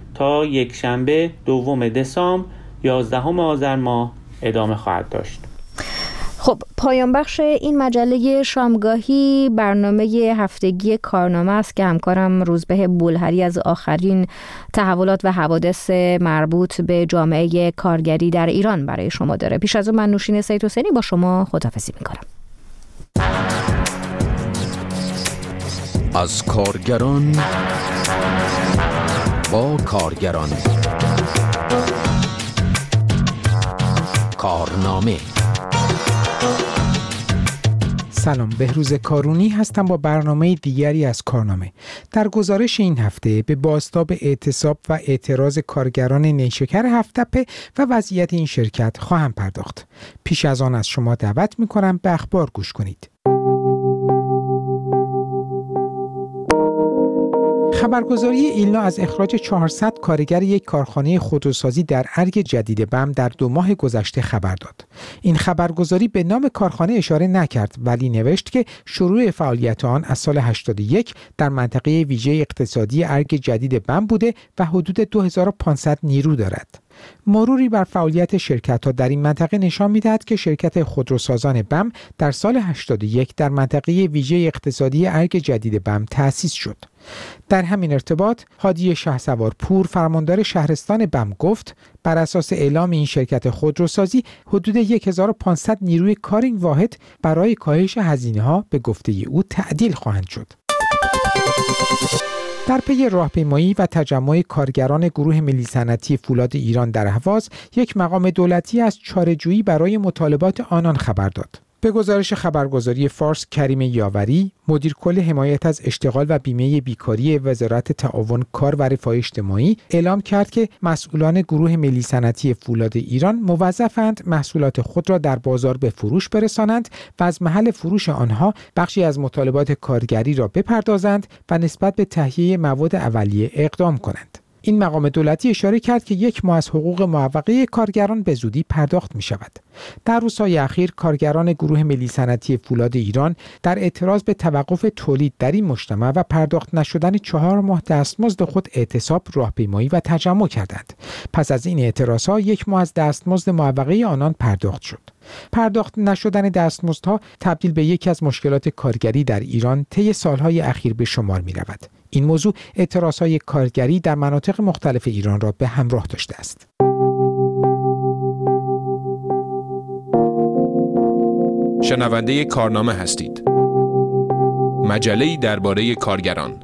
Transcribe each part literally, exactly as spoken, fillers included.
تا یک شنبه دوم دسامبر یازدهم آذر ماه ادامه خواهد داشت. خب پایان بخش این مجله شامگاهی برنامه هفتگی کارنامه است که همکارم روزبه بولهری از آخرین تحولات و حوادث مربوط به جامعه کارگری در ایران برای شما داره. پیش از اون من نوشین سید حسینی با شما خداحافظی میکنم. از کارگران با کارگران، کارنامه. سلام، بهروز کارونی هستم با برنامه دیگری از کارنامه. در گزارش این هفته به بازتاب اعتصاب و اعتراض کارگران نیشکر هفت‌تپه و وضعیت این شرکت خواهم پرداخت. پیش از آن از شما دعوت می‌کنم به اخبار گوش کنید. خبرگزاری ایلنا از اخراج چهارصد کارگر یک کارخانه خودروسازی در ارگ جدید بم در دو ماه گذشته خبر داد. این خبرگزاری به نام کارخانه اشاره نکرد، ولی نوشت که شروع فعالیت آن از سال هشتاد و یک در منطقه ویژه اقتصادی ارگ جدید بم بوده و حدود دو هزار و پانصد نیرو دارد. مروری بر فعالیت شرکت‌ها در این منطقه نشان می‌دهد که شرکت خودروسازان بم در سال هشتاد و یک در منطقه ویژه اقتصادی ارگ جدید بم تأسیس شد. در همین ارتباط هادی شهسوارپور فرماندار شهرستان بم گفت بر اساس اعلام این شرکت خودروسازی حدود هزار و پانصد نیروی کار این واحد برای کاهش هزینه‌ها به گفته او تعدیل خواهند شد. در پی راهپیمایی و تجمع کارگران گروه ملی صنعتی فولاد ایران در اهواز، یک مقام دولتی از چاره‌جویی برای مطالبات آنان خبر داد. به گزارش خبرگزاری فارس، کریم یاوری، مدیر کل حمایت از اشتغال و بیمه بیکاری وزارت تعاون کار و رفاه اجتماعی اعلام کرد که مسئولان گروه ملی صنعتی فولاد ایران موظفند محصولات خود را در بازار به فروش برسانند و از محل فروش آنها بخشی از مطالبات کارگری را بپردازند و نسبت به تهیه مواد اولیه اقدام کنند. این مقام دولتی اشاره کرد که یک ماه از حقوق معوقه کارگران به زودی پرداخت می شود. در روزهای اخیر کارگران گروه ملی صنعتی فولاد ایران در اعتراض به توقف تولید در این مجتمع و پرداخت نشدن چهار ماه دستمزد خود اعتصاب، راهپیمایی و تجمع کردند. پس از این اعتراضها یک ماه از دستمزد معوقه آنان پرداخت شد. پرداخت نشدن دستمزدها تبدیل به یکی از مشکلات کارگری در ایران طی سالهای اخیر به شمار می رود. این موضوع اعتراضهای کارگری در مناطق مختلف ایران را به همراه داشته است. شنونده کارنامه هستید. مجله‌ای درباره کارگران.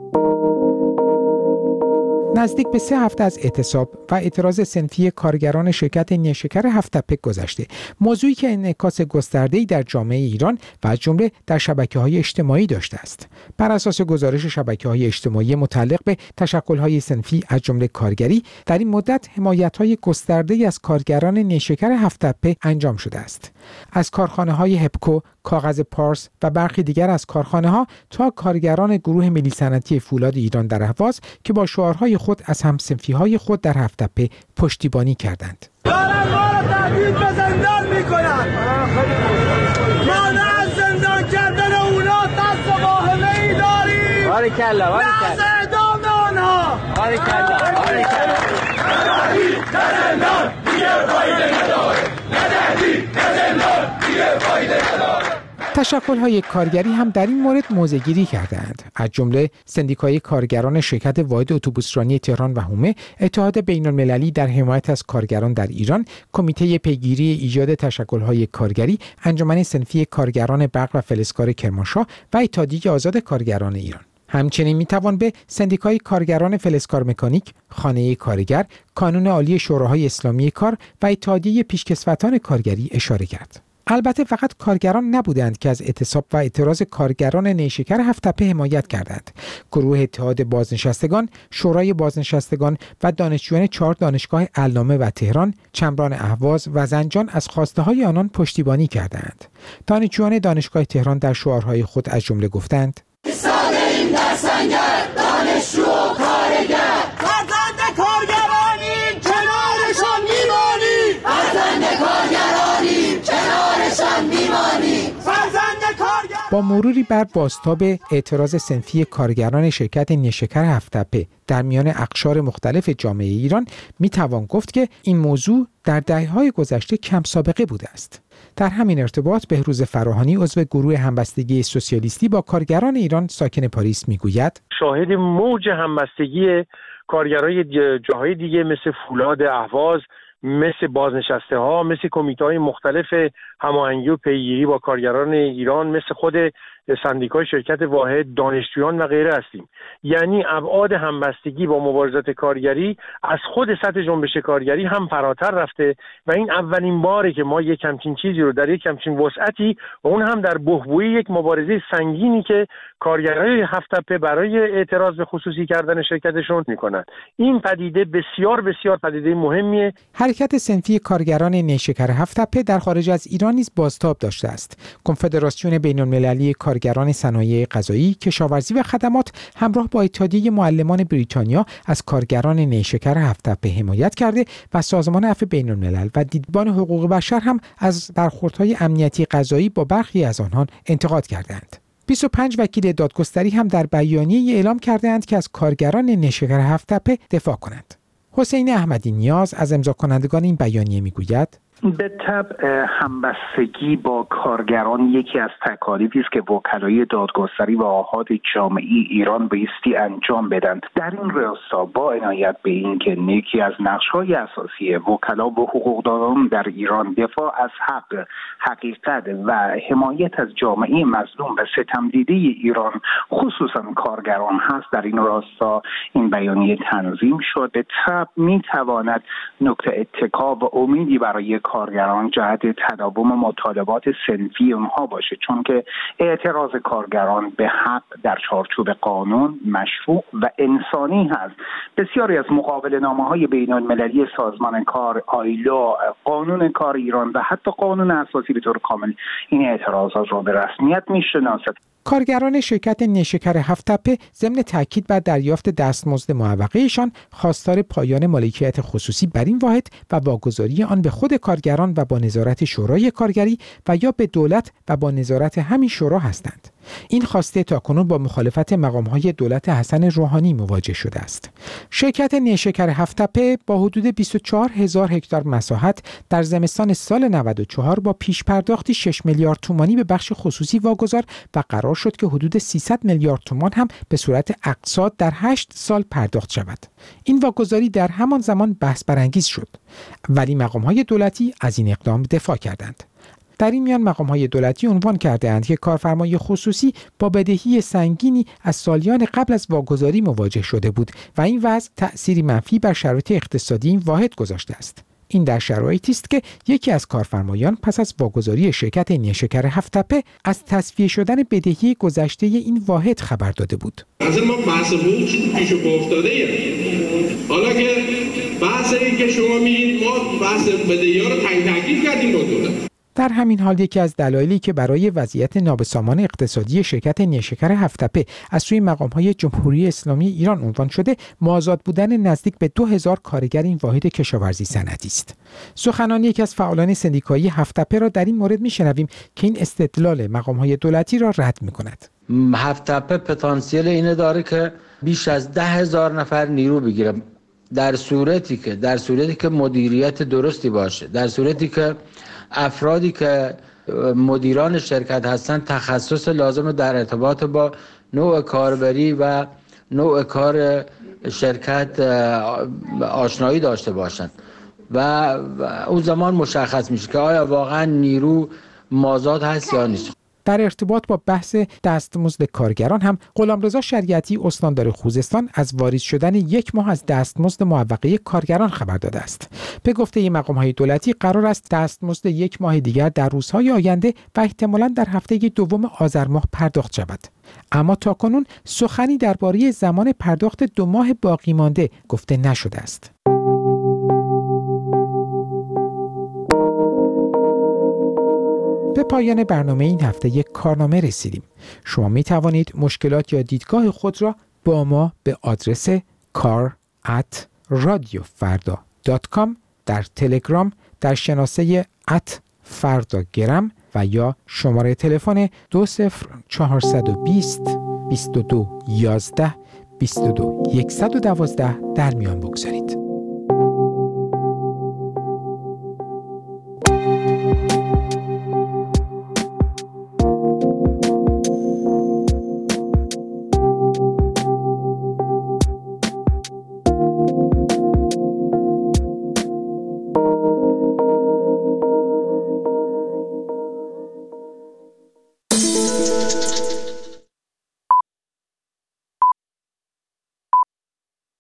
نزدیک به سه هفته از اعتصاب و اعتراض صنفی کارگران شرکت نیشکر هفت‌تپه گذشته، موضوعی که انعکاس گسترده‌ای در جامعه ایران و از جمله در شبکه‌های اجتماعی داشته است. بر اساس گزارش شبکه‌های اجتماعی متعلق به تشکل‌های صنفی از جمله کارگری، در این مدت حمایت‌های گسترده‌ای از کارگران نیشکر هفت‌تپه انجام شده است. از کارخانه‌های هپکو، کاغذ پارس و برخی دیگر از کارخانه‌ها تا کارگران گروه ملی صنعتی فولاد ایران در اهواز که با شعارهای خود از همصنفی‌های خود در هفت‌تپه پشتیبانی کردند. دارن ما را تهدید به زندان می‌کنند. ما نه از زندان کردن اونا دست واهمه‌ای داریم. باریکلا باریکلا. نه اعدام آنها. باریکلا باریکلا. نه زندان دیگه فایده نداره. نه تهدید نه زندان دیگه فایده نداره. تشکل‌های کارگری هم در این مورد موضع‌گیری کردند. از جمله سندیکای کارگران شرکت واحد اتوبوسرانی تهران و حومه، اتحاد بین‌المللی در حمایت از کارگران در ایران، کمیته پیگیری ایجاد تشکل‌های کارگری، انجمن صنفی کارگران برق و فلزکار کرمانشاه و اتحادیه آزاد کارگران ایران. همچنین میتوان به سندیکای کارگران فلزکار مکانیک، خانه کارگر، کانون عالی شوراهای اسلامی کار و اتحادیه پیشکسوتان کارگری اشاره کرد. البته فقط کارگران نبودند که از اعتصاب و اعتراض کارگران نیشکر هفت‌تپه حمایت کردند. گروه اتحاد بازنشستگان، شورای بازنشستگان و دانشجویان چهار دانشگاه علامه و تهران، چمران اهواز و زنجان از خواسته‌های آنان پشتیبانی کردند. دانشجویان دانشگاه تهران در شعارهای خود از جمله گفتند: ایستاده‌ایم در سنگر، دانشجو و کارگر، فرزند کارگرانیم کنارشان میمانیم، فرزند کارگرانیم کنارشان میمانیم، فرزند کارگر. با مروری بر بازتاب اعتراض صنفی کارگران شرکت نیشکر هفت‌تپه در میان اقشار مختلف جامعه ایران میتوان گفت که این موضوع در دهه‌های گذشته کم سابقه بوده است. در همین ارتباط بهروز فراهانی عضو گروه همبستگی سوسیالیستی با کارگران ایران ساکن پاریس میگوید شاهد موج همبستگی کارگرای جاهای دیگه مثل فولاد اهواز، مثل بازنشسته ها، مثل کمیته های مختلف هماهنگی و پیگیری با کارگران ایران، مثل خود سندیکای شرکت واحد، دانشجویان و غیره هستیم. یعنی ابعاد همبستگی با مبارزات کارگری از خود سطح جنبش کارگری هم فراتر رفته و این اولین باره که ما یک همچین چیزی رو در یک همچین وسعتی و اون هم در بحبوحه یک مبارزه سنگینی که کارگرای هفت‌تپه برای اعتراض به خصوصی کردن شرکتشون میکنن. این پدیده بسیار بسیار پدیده مهمیه. حرکت صنفی کارگران نیشکر هفت‌تپه در خارج از ایران نیز بازتاب داشته است. کنفدراسیون بین‌المللی کارگران صنایع غذایی، کشاورزی و خدمات همراه با اتحادیه معلمان بریتانیا از کارگران نیشکر هفت‌تپه حمایت کرده و سازمان عفو بین‌الملل و دیدبان حقوق بشر هم از برخوردهای امنیتی غذایی با برخی از آنها انتقاد کردند. بیست و پنج وکیل دادگستری هم در بیانیه اعلام کردند که از کارگران نیشکر هفت‌تپه دفاع کنند. حسین احمدی نیاز از امضا کنندگان این بیانیه میگوید: به طبع همبستگی با کارگران یکی از تکالیفی است که وکلای دادگستری و آحاد جامعه ایران بایستی انجام بدن. در این راستا با عنایت به این که یکی از نقش‌های اساسی وکلا و حقوقدانان در ایران دفاع از حق، حقیقت و حمایت از جامعه مظلوم و ستمدیده ایران خصوصا کارگران هست، در این راستا این بیانیه تنظیم شد. به طبع میتواند نقطه اتکا و امیدی برای کارگران جهت تداوم مطالبات صنفی اونها باشه، چون که اعتراض کارگران به حق در چارچوب قانون مشروع و انسانی هست. بسیاری از مقابله نامه‌های بین‌المللی سازمان کار، آیلو، قانون کار ایران و حتی قانون اساسی به طور کامل این اعتراضات را به رسمیت میشناسد. کارگران شرکت نیشکر هفت‌تپه ضمن تاکید بر دریافت دستمزد معوقه‌شان خواستار پایان مالکیت خصوصی بر این واحد و واگذاری آن به خود کارگران و با نظارت شورای کارگری و یا به دولت و با نظارت همین شورا هستند. این خواسته تاکنون با مخالفت مقام‌های دولت حسن روحانی مواجه شده است. شرکت نیشکر هفت‌تپه با حدود بیست و چهار هزار هکتار مساحت در زمستان سال نود و چهار با پیش پرداختی شش میلیارد تومانی به بخش خصوصی واگذار و قرار شد که حدود سیصد میلیارد تومان هم به صورت اقساط در هشت سال پرداخت شود. این واگذاری در همان زمان بحث برانگیز شد، ولی مقام‌های دولتی از این اقدام دفاع کردند. در این میان مقام‌های دولتی عنوان کرده‌اند که کارفرمای خصوصی با بدهی سنگینی از سالیان قبل از واگذاری مواجه شده بود و این وضع تأثیری منفی بر شرایط اقتصادی این واحد گذاشته است. این در شرایطی است که یکی از کارفرمایان پس از واگذاری شرکت نیشکر هفت‌تپه از تصفیه شدن بدهی گذشته این واحد خبر داده بود. از ما بحث حقوق پیش پا افتاده. حالا که بحث این که شما میگید ما بحث بدهی‌ها رو تنگ تاکید کردیم با دولت. در همین حال یکی از دلایلی که برای وضعیت نابسامان اقتصادی شرکت نیشکر هفت‌تپه از سوی مقام‌های جمهوری اسلامی ایران عنوان شده، مازاد بودن نزدیک به دو هزار کارگر این واحد کشاورزی صنعتی است. سخنان یکی از فعالان سندیکایی هفت‌تپه را در این مورد می‌شنویم که این استدلال مقام‌های دولتی را رد می‌کند. هفت‌تپه پتانسیل اینه داره که بیش از ده هزار نفر نیرو بگیره، در صورتی که در صورتی که مدیریت درستی باشه، در صورتی که افرادی که مدیران شرکت هستند تخصص لازم در ارتباط با نوع کاربری و نوع کار شرکت آشنایی داشته باشند و اون زمان مشخص میشه که آیا واقعا نیرو مازاد هست یا نیست. در ارتباط با بحث دستمزد کارگران هم غلامرضا شریعتی استاندار خوزستان از واریز شدن یک ماه از دستمزد معوقه کارگران خبر داده است. به گفته مقام‌های دولتی قرار است دستمزد یک ماه دیگر در روزهای آینده و احتمالاً در هفته دوم آذر ماه پرداخت شود. اما تاکنون سخنی درباره زمان پرداخت دو ماه باقی مانده گفته نشده است. به پایان برنامه این هفته یک کارنامه رسیدیم. شما می توانید مشکلات یا دیدگاه خود را با ما به آدرس کار ات رادیو فردا دات کام در تلگرام، در شناسه ات فردا گرم و یا شماره تلفن دو صفر چهارصد و بیست بیست و دو یازده بیست و دو صد و دوازده در میان بگذارید.